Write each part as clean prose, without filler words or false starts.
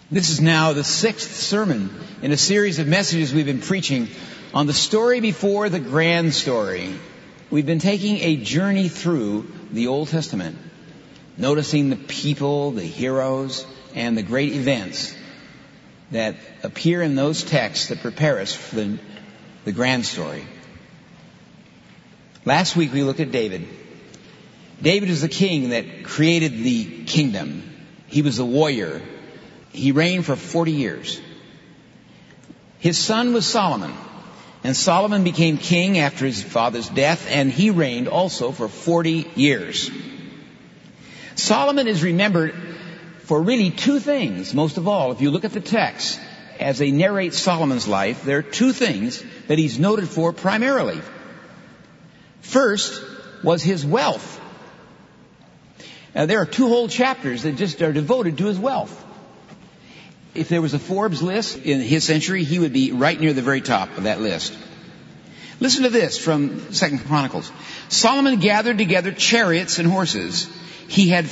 This is now the 6th sermon in a series of messages we've been preaching on the story before the grand story. We've been taking a journey through the Old Testament, noticing the people, the heroes, and the great events that appear in those texts that prepare us for the grand story. Last week we looked at David. David is the king that created the kingdom. He was a warrior. He reigned for 40 years. His son was Solomon, and Solomon became king after his father's death, and he reigned also for 40 years. Solomon is remembered for really two things, most of all. If you look at the text, as they narrate Solomon's life, there are two things that he's noted for primarily. First was his wealth. There are two whole chapters that just are devoted to his wealth. If there was a Forbes list in his century, he would be right near the very top of that list. Listen to this from 2 Chronicles. Solomon gathered together chariots and horses. He had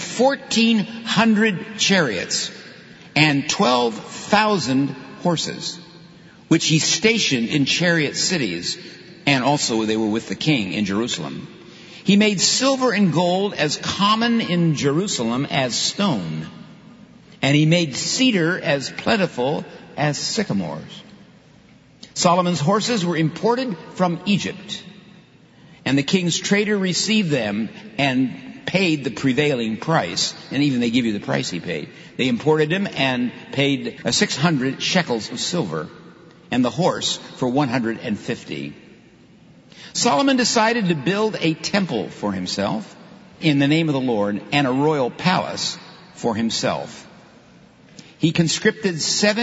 1,400 chariots and 12,000 horses, which he stationed in chariot cities, and also they were with the king in Jerusalem. He made silver and gold as common in Jerusalem as stone, and he made cedar as plentiful as sycamores. Solomon's horses were imported from Egypt, and the king's trader received them and paid the prevailing price, and even they give you the price he paid. They imported him and paid 600 shekels of silver, and the horse for 150. Solomon decided to build a temple for himself in the name of the Lord and a royal palace for himself. He conscripted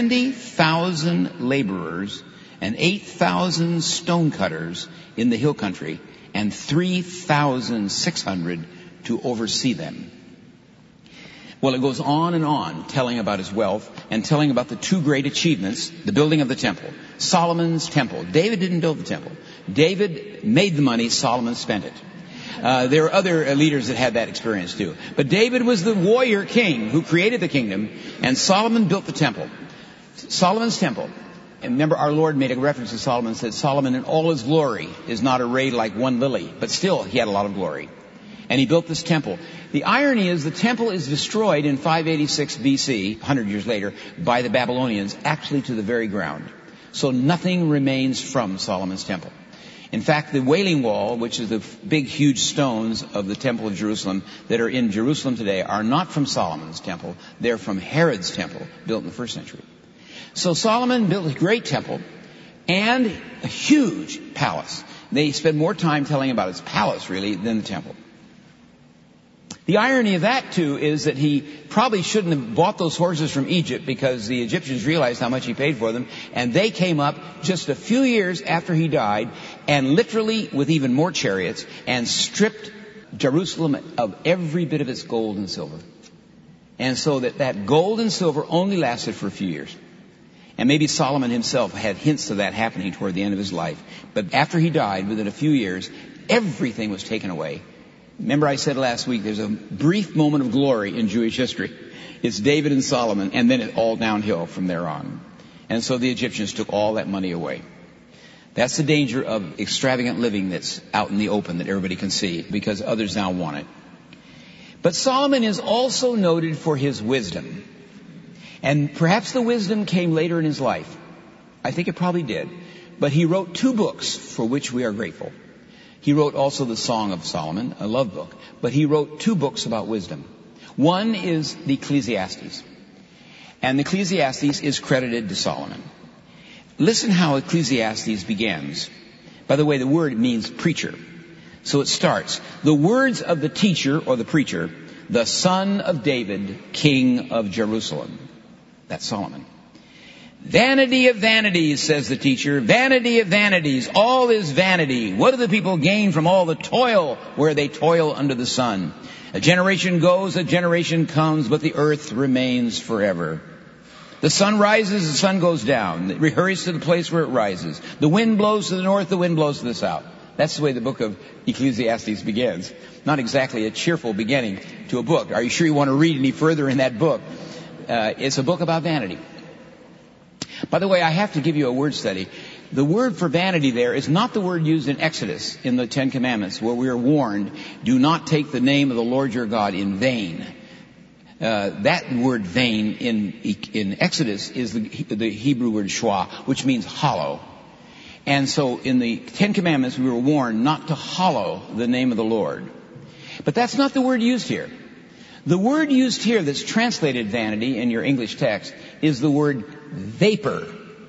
70,000 laborers and 8,000 stonecutters in the hill country and 3,600 to oversee them. Well, it goes on and on, telling about his wealth and telling about the two great achievements, the building of the temple. Solomon's temple. David didn't build the temple. David made the money, Solomon spent it. There are other leaders that had that experience too. But David was the warrior king who created the kingdom, and Solomon built the temple. Solomon's temple. And remember, our Lord made a reference to Solomon, said Solomon in all his glory is not arrayed like one lily, but still he had a lot of glory. And he built this temple. The irony is the temple is destroyed in 586 BC, 100 years later, by the Babylonians, actually to the very ground. So nothing remains from Solomon's temple. In fact, the Wailing Wall, which is the big, huge stones of the Temple of Jerusalem that are in Jerusalem today, are not from Solomon's temple. They're from Herod's temple, built in the first century. So Solomon built a great temple and a huge palace. They spend more time telling about his palace, really, than the temple. The irony of that, too, is that he probably shouldn't have bought those horses from Egypt because the Egyptians realized how much he paid for them, and they came up just a few years after he died, and literally with even more chariots, and stripped Jerusalem of every bit of its gold and silver. And so that gold and silver only lasted for a few years. And maybe Solomon himself had hints of that happening toward the end of his life. But after he died, within a few years, everything was taken away. Remember I said last week, there's a brief moment of glory in Jewish history. It's David and Solomon, and then it's all downhill from there on. And so the Egyptians took all that money away. That's the danger of extravagant living that's out in the open that everybody can see, because others now want it. But Solomon is also noted for his wisdom. And perhaps the wisdom came later in his life. I think it probably did. But he wrote two books for which we are grateful. He wrote also the Song of Solomon, a love book. But he wrote two books about wisdom. One is the Ecclesiastes. And the Ecclesiastes is credited to Solomon. Listen how Ecclesiastes begins. By the way, the word means preacher. So it starts, the words of the teacher or the preacher, the son of David, king of Jerusalem. That's Solomon. Vanity of vanities, says the teacher. Vanity of vanities. All is vanity. What do the people gain from all the toil where they toil under the sun? A generation goes, a generation comes, but the earth remains forever. The sun rises, the sun goes down. It hurries to the place where it rises. The wind blows to the north, the wind blows to the south. That's the way the book of Ecclesiastes begins. Not exactly a cheerful beginning to a book. Are you sure you want to read any further in that book? It's a book about vanity. By the way, I have to give you a word study. The word for vanity there is not the word used in Exodus in the Ten Commandments, where we are warned, do not take the name of the Lord your God in vain. That word vain in Exodus is the Hebrew word shwa, which means hollow. And so in the Ten Commandments we were warned not to hollow the name of the Lord. But that's not the word used here. The word used here that's translated vanity in your English text is the word vapor.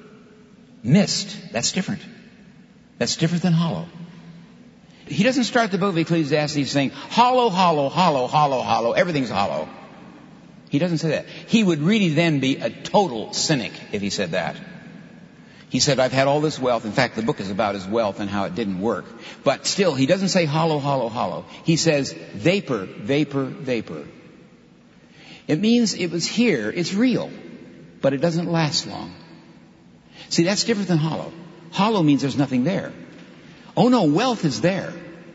Mist. That's different. That's different than hollow. He doesn't start the book of Ecclesiastes saying, hollow, hollow, hollow, hollow, hollow, everything's hollow. He doesn't say that. He would really then be a total cynic if he said that. He said, I've had all this wealth. In fact, the book is about his wealth and how it didn't work. But still, he doesn't say hollow, hollow, hollow. He says vapor, vapor, vapor. It means it was here, it's real, but it doesn't last long. See, that's different than hollow. Hollow means there's nothing there. Oh no, wealth is there.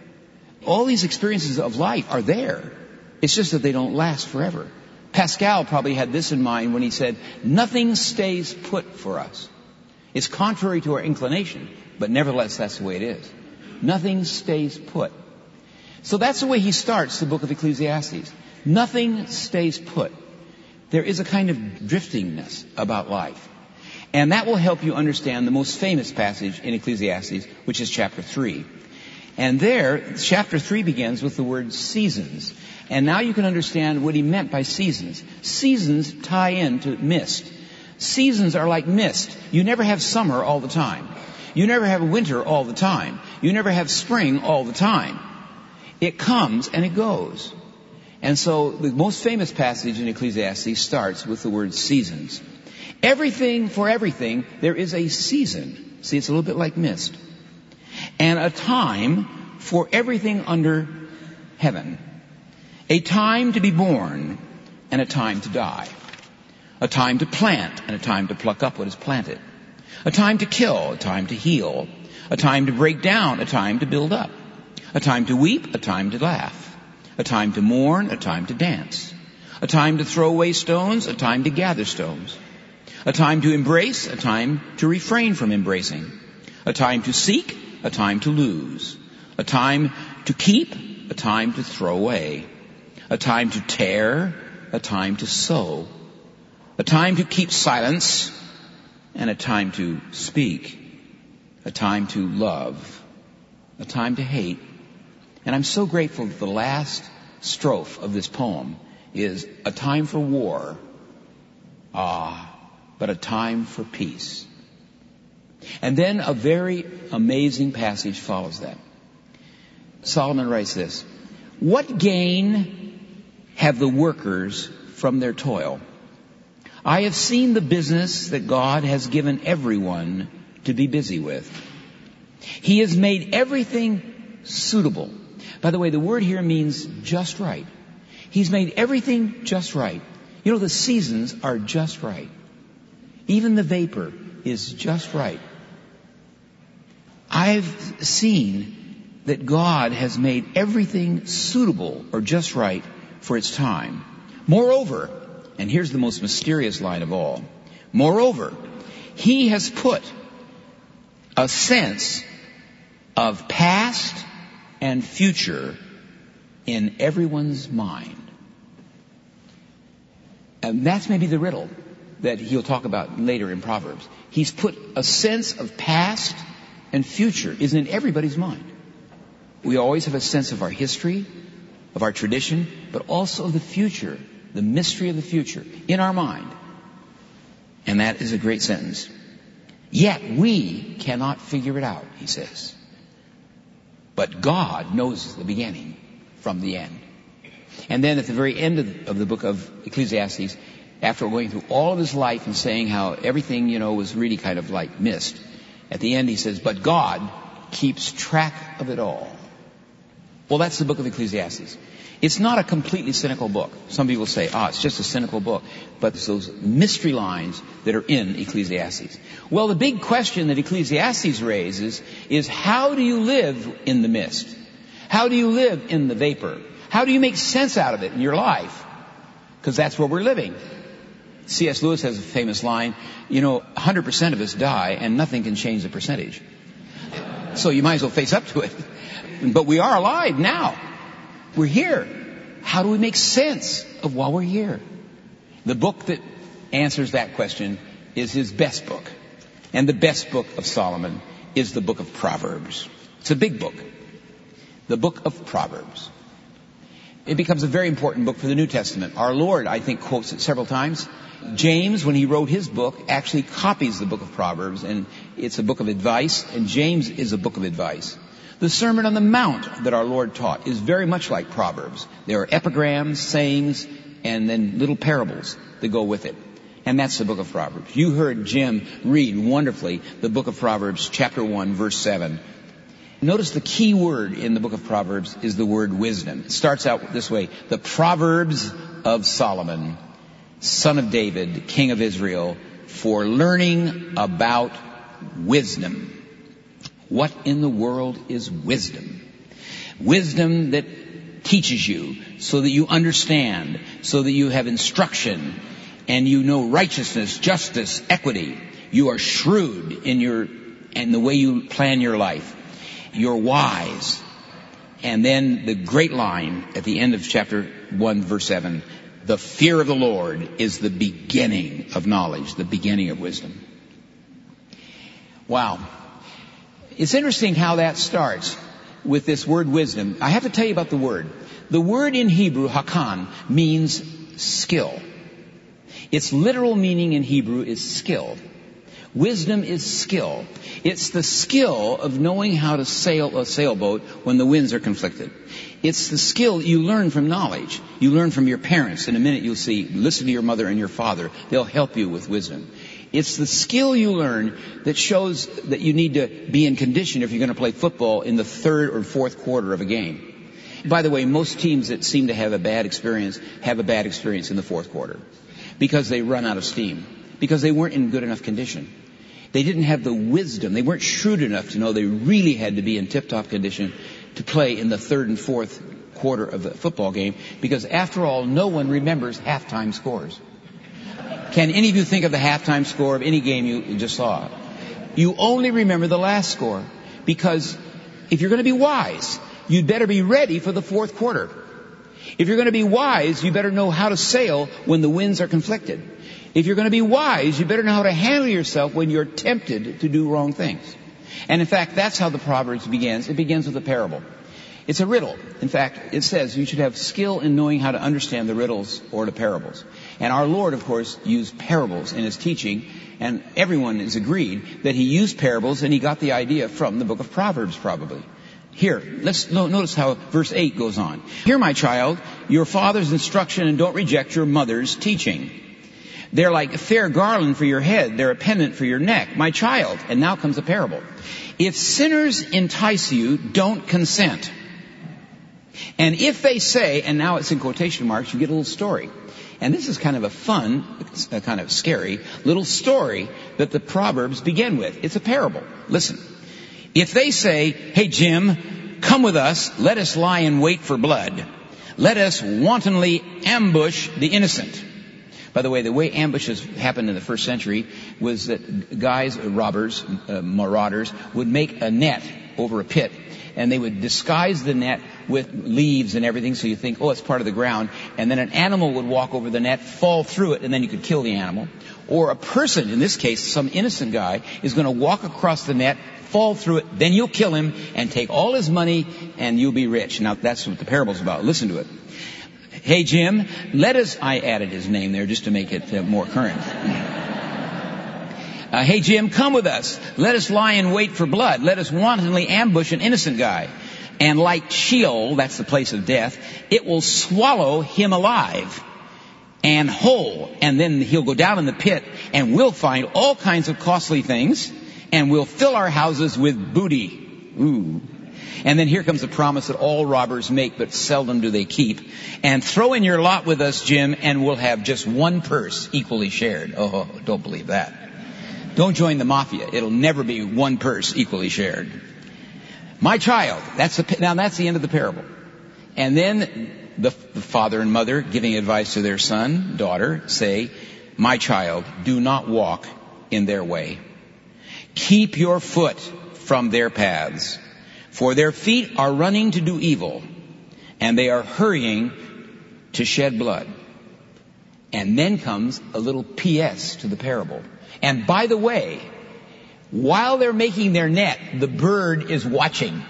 All these experiences of life are there. It's just that they don't last forever. Pascal probably had this in mind when he said, nothing stays put for us. It's contrary to our inclination, but nevertheless that's the way it is. Nothing stays put. So that's the way he starts the book of Ecclesiastes. Nothing stays put. There is a kind of driftingness about life. And that will help you understand the most famous passage in Ecclesiastes, which is chapter 3. And there, chapter 3 begins with the word seasons. And now you can understand what he meant by seasons. Seasons tie into mist. Seasons are like mist. You never have summer all the time. You never have winter all the time. You never have spring all the time. It comes and it goes. And so the most famous passage in Ecclesiastes starts with the word seasons. Everything for everything, there is a season. See, it's a little bit like mist. And a time for everything under heaven. A time to be born and a time to die. A time to plant and a time to pluck up what is planted. A time to kill, a time to heal. A time to break down, a time to build up. A time to weep, a time to laugh. A time to mourn, a time to dance. A time to throw away stones, a time to gather stones. A time to embrace, a time to refrain from embracing. A time to seek, a time to lose. A time to keep, a time to throw away. A time to tear, a time to sow. A time to keep silence, and a time to speak. A time to love, a time to hate. And I'm so grateful that the last strophe of this poem is a time for war, but a time for peace. And then a very amazing passage follows that. Solomon writes this, what gain have the workers from their toil? I have seen the business that God has given everyone to be busy with. He has made everything suitable. By the way, the word here means just right. He's made everything just right. You know, the seasons are just right. Even the vapor is just right. I've seen that God has made everything suitable or just right for its time. Moreover, and here's the most mysterious line of all, moreover, He has put a sense of past and future in everyone's mind. And that's maybe the riddle that he'll talk about later in Proverbs. He's put a sense of past and future is in everybody's mind. We always have a sense of our history, of our tradition, but also of the future, the mystery of the future in our mind. And that is a great sentence. Yet we cannot figure it out, he says. But God knows the beginning from the end. And then at the very end of the book of Ecclesiastes, after going through all of his life and saying how everything, was really kind of like mist, at the end he says, but God keeps track of it all. Well, that's the book of Ecclesiastes. It's not a completely cynical book. Some people say, it's just a cynical book. But it's those mystery lines that are in Ecclesiastes. Well, the big question that Ecclesiastes raises is how do you live in the mist? How do you live in the vapor? How do you make sense out of it in your life? Because that's where we're living. C.S. Lewis has a famous line, 100% of us die and nothing can change the percentage. So you might as well face up to it. But we are alive now. We're here. How do we make sense of why we're here? The book that answers that question is his best book. And the best book of Solomon is the book of Proverbs. It's a big book. The book of Proverbs. It becomes a very important book for the New Testament. Our Lord, I think, quotes it several times. James, when he wrote his book, actually copies the book of Proverbs, and it's a book of advice, and James is a book of advice. The Sermon on the Mount that our Lord taught is very much like Proverbs. There are epigrams, sayings, and then little parables that go with it. And that's the book of Proverbs. You heard Jim read wonderfully the book of Proverbs, chapter 1, verse 7. Notice the key word in the book of Proverbs is the word wisdom. It starts out this way: the Proverbs of Solomon, son of David, king of Israel, for learning about wisdom. What in the world is wisdom? Wisdom that teaches you so that you understand, so that you have instruction, and you know righteousness, justice, equity. You are shrewd in the way you plan your life. You're wise. And then the great line at the end of chapter 1, verse 7, the fear of the Lord is the beginning of knowledge, the beginning of wisdom. Wow. It's interesting how that starts with this word wisdom. I have to tell you about the word. The word in Hebrew, hakan, means skill. Its literal meaning in Hebrew is skill. Wisdom is skill. It's the skill of knowing how to sail a sailboat when the winds are conflicted. It's the skill you learn from knowledge. You learn from your parents. In a minute you'll see, listen to your mother and your father. They'll help you with wisdom. It's the skill you learn that shows that you need to be in condition if you're going to play football in the third or fourth quarter of a game. By the way, most teams that seem to have a bad experience in the fourth quarter because they run out of steam, because they weren't in good enough condition. They didn't have the wisdom. They weren't shrewd enough to know they really had to be in tip-top condition to play in the third and fourth quarter of the football game, because after all, no one remembers halftime scores. Can any of you think of the halftime score of any game you just saw? You only remember the last score, because if you're going to be wise, you'd better be ready for the fourth quarter. If you're going to be wise, you better know how to sail when the winds are conflicted. If you're going to be wise, you better know how to handle yourself when you're tempted to do wrong things. And in fact, that's how the Proverbs begins. It begins with a parable. It's a riddle. In fact, it says you should have skill in knowing how to understand the riddles or the parables. And our Lord, of course, used parables in his teaching, and everyone is agreed that he used parables and he got the idea from the book of Proverbs, probably. Here, let's notice how verse 8 goes on. Hear, my child, your father's instruction, and don't reject your mother's teaching. They're like a fair garland for your head. They're a pendant for your neck. My child. And now comes a parable. If sinners entice you, don't consent. And if they say, and now it's in quotation marks, you get a little story. And this is kind of a fun, kind of scary little story that the Proverbs begin with. It's a parable. Listen. If they say, hey, Jim, come with us. Let us lie in wait for blood. Let us wantonly ambush the innocent. By the way ambushes happened in the first century was that guys, robbers, marauders, would make a net over a pit, and they would disguise the net with leaves and everything, so you think, oh, it's part of the ground, and then an animal would walk over the net, fall through it, and then you could kill the animal. Or a person, in this case, some innocent guy, is going to walk across the net, fall through it, then you'll kill him and take all his money, and you'll be rich. Now, that's what the parable's about. Listen to it. Hey, Jim, I added his name there just to make it more current. Hey, Jim, come with us. Let us lie in wait for blood. Let us wantonly ambush an innocent guy. And like Sheol, that's the place of death, it will swallow him alive and whole. And then he'll go down in the pit, and we'll find all kinds of costly things, and we'll fill our houses with booty. Ooh. And then here comes the promise that all robbers make, but seldom do they keep. And throw in your lot with us, Jim, and we'll have just one purse equally shared. Oh, don't believe that. Don't join the mafia. It'll never be one purse equally shared. My child. Now that's the end of the parable. And then the father and mother, giving advice to their son, daughter, say, my child, do not walk in their way. Keep your foot from their paths, for their feet are running to do evil, and they are hurrying to shed blood. And then comes a little P.S. to the parable. And by the way, while they're making their net, the bird is watching.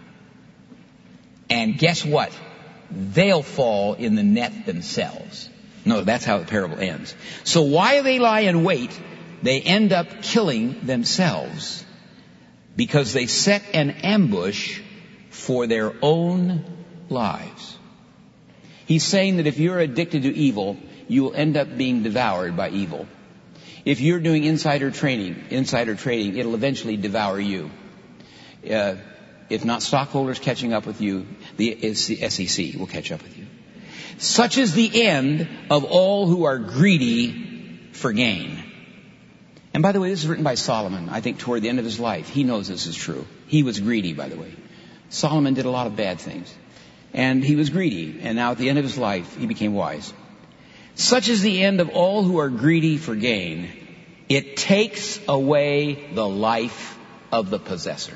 And guess what? They'll fall in the net themselves. No, that's how the parable ends. So while they lie in wait, they end up killing themselves because they set an ambush for their own lives. He's saying that if you're addicted to evil, you will end up being devoured by evil. If you're doing insider trading, it'll eventually devour you. If not stockholders catching up with you, the SEC will catch up with you. Such is the end of all who are greedy for gain. And by the way, this is written by Solomon, I think toward the end of his life. He knows this is true. He was greedy, by the way. Solomon did a lot of bad things. And he was greedy. And now at the end of his life, he became wise. Such is the end of all who are greedy for gain. It takes away the life of the possessor.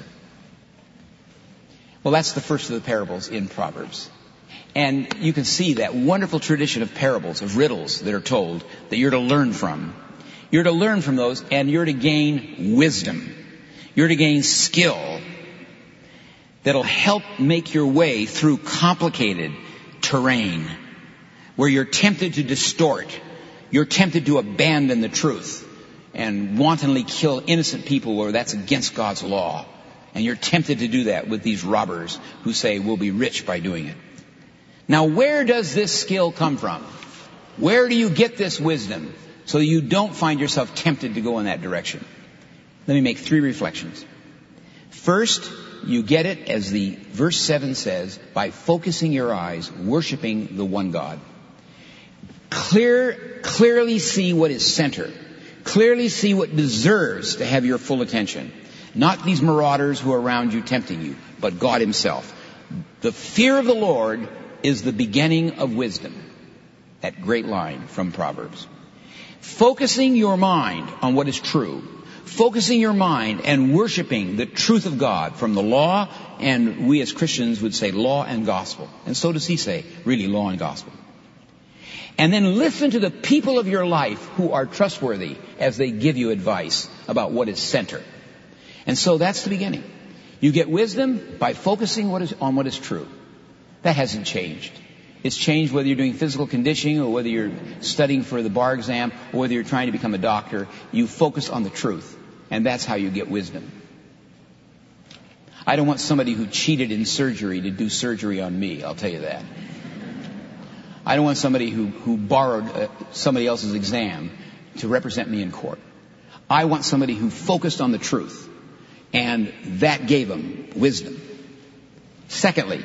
Well, that's the first of the parables in Proverbs. And you can see that wonderful tradition of parables, of riddles that are told, that you're to learn from. You're to learn from those, and you're to gain wisdom. You're to gain skill that'll help make your way through complicated terrain where you're tempted to distort. You're tempted to abandon the truth and wantonly kill innocent people where that's against God's law. And you're tempted to do that with these robbers who say we'll be rich by doing it. Now, where does this skill come from? Where do you get this wisdom so you don't find yourself tempted to go in that direction? Let me make 3 reflections. First, you get it, as the verse 7 says, by focusing your eyes, worshiping the one God. Clearly see what is center. Clearly see what deserves to have your full attention. Not these marauders who are around you tempting you, but God himself. The fear of the Lord is the beginning of wisdom. That great line from Proverbs. Focusing your mind on what is true. Focusing your mind and worshiping the truth of God from the law, and we as Christians would say law and gospel. And so does he say, really, law and gospel. And then listen to the people of your life who are trustworthy as they give you advice about what is center. And so that's the beginning. You get wisdom by focusing on what is true. That hasn't changed. It's changed whether you're doing physical conditioning or whether you're studying for the bar exam or whether you're trying to become a doctor. You focus on the truth. And that's how you get wisdom. I don't want somebody who cheated in surgery to do surgery on me, I'll tell you that. I don't want somebody who borrowed somebody else's exam to represent me in court. I want somebody who focused on the truth. And that gave them wisdom. Secondly,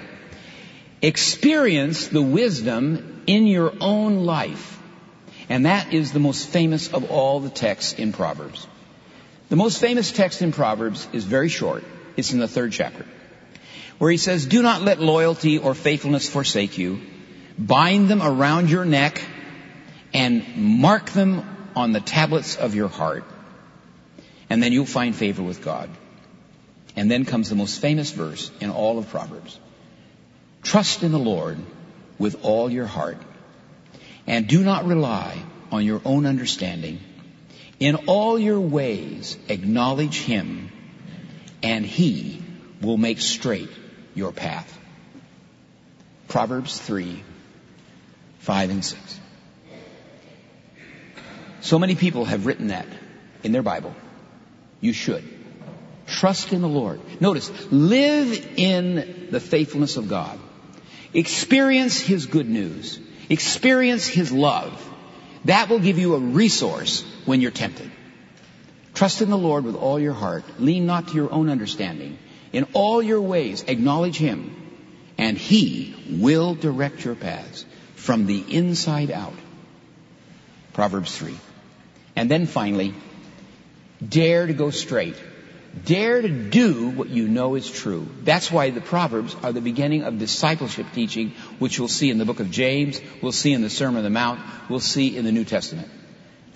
experience the wisdom in your own life. And that is the most famous of all the texts in Proverbs. The most famous text in Proverbs is very short. It's in the 3rd chapter, where he says, do not let loyalty or faithfulness forsake you. Bind them around your neck and mark them on the tablets of your heart. And then you'll find favor with God. And then comes the most famous verse in all of Proverbs. Trust in the Lord with all your heart, and do not rely on your own understanding. In all your ways acknowledge him, and he will make straight your path. Proverbs 3, 5 and 6. So many people have written that in their Bible. You should. Trust in the Lord. Notice, live in the faithfulness of God. Experience his good news. Experience his love. That will give you a resource when you're tempted. Trust in the Lord with all your heart. Lean not to your own understanding. In all your ways, acknowledge him, and he will direct your paths from the inside out. Proverbs 3. And then finally, dare to go straight. Dare to do what you know is true. That's why the Proverbs are the beginning of discipleship teaching, which we'll see in the book of James, we'll see in the Sermon on the Mount, we'll see in the New Testament.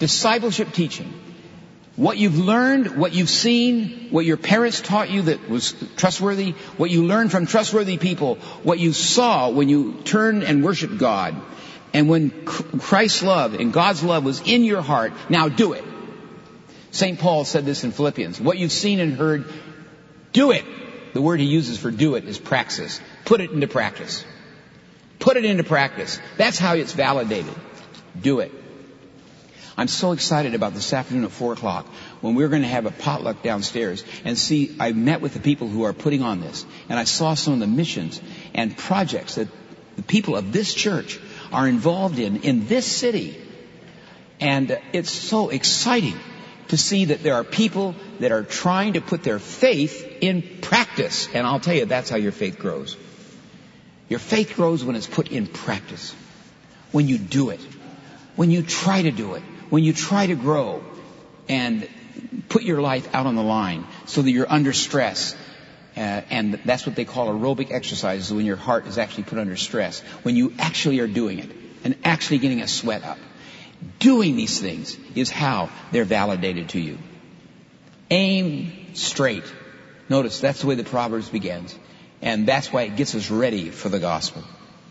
Discipleship teaching. What you've learned, what you've seen, what your parents taught you that was trustworthy, what you learned from trustworthy people, what you saw when you turned and worshiped God, and when Christ's love and God's love was in your heart, now do it. St. Paul said this in Philippians. What you've seen and heard, do it. The word he uses for do it is praxis. Put it into practice. Put it into practice. That's how it's validated. Do it. I'm so excited about this afternoon at 4 o'clock when we're going to have a potluck downstairs and see, I met with the people who are putting on this, and I saw some of the missions and projects that the people of this church are involved in this city. And it's so exciting to see that there are people that are trying to put their faith in practice. And I'll tell you, that's how your faith grows. Your faith grows when it's put in practice. When you do it. When you try to do it. When you try to grow and put your life out on the line so that you're under stress. And that's what they call aerobic exercises, when your heart is actually put under stress. When you actually are doing it and actually getting a sweat up. Doing these things is how they're validated to you. Aim straight. Notice that's the way the Proverbs begins. And that's why it gets us ready for the gospel.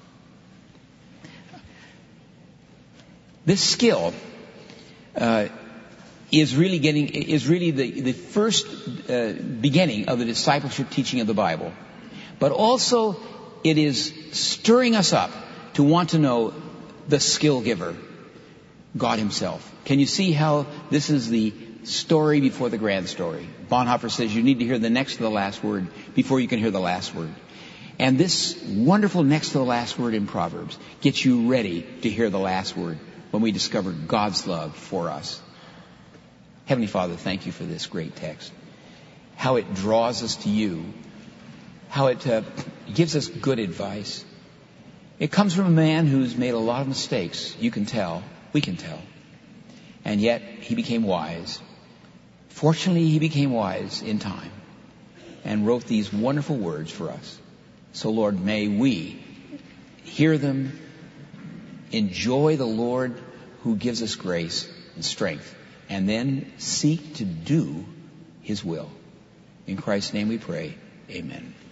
This skill is really the first beginning of the discipleship teaching of the Bible. But also it is stirring us up to want to know the skill giver, God himself. Can you see how this is the story before the grand story? Bonhoeffer says you need to hear the next to the last word before you can hear the last word. And this wonderful next to the last word in Proverbs gets you ready to hear the last word when we discover God's love for us. Heavenly Father, thank you for this great text. How it draws us to you. How it gives us good advice. It comes from a man who's made a lot of mistakes. You can tell. We can tell. And yet he became wise. Fortunately, he became wise in time and wrote these wonderful words for us. So Lord, may we hear them, enjoy the Lord who gives us grace and strength, and then seek to do his will. In Christ's name we pray. Amen.